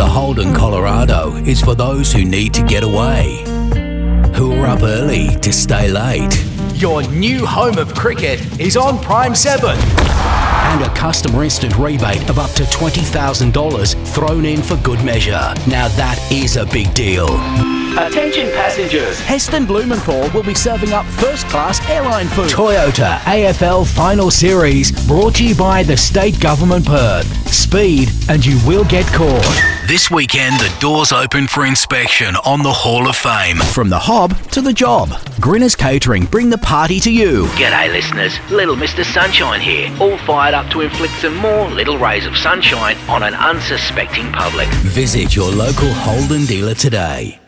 Holden, Colorado is for those who need to get away, who are up early to stay late. Your new home of cricket is on Prime 7. And a customer instant rebate of up to $20,000 thrown in for good measure. Now that is a big deal. Attention passengers, Heston Blumenthal will be serving up first-class airline food. Toyota AFL Final Series, brought to you by the State Government Perth. Speed and you will get caught. This weekend, the doors open for inspection on the Hall of Fame. From the hob to the job, Grinners Catering bring the party to you. G'day listeners, Little Mr. Sunshine here, all fired up to inflict some more little rays of sunshine on an unsuspecting public. Visit your local Holden dealer today.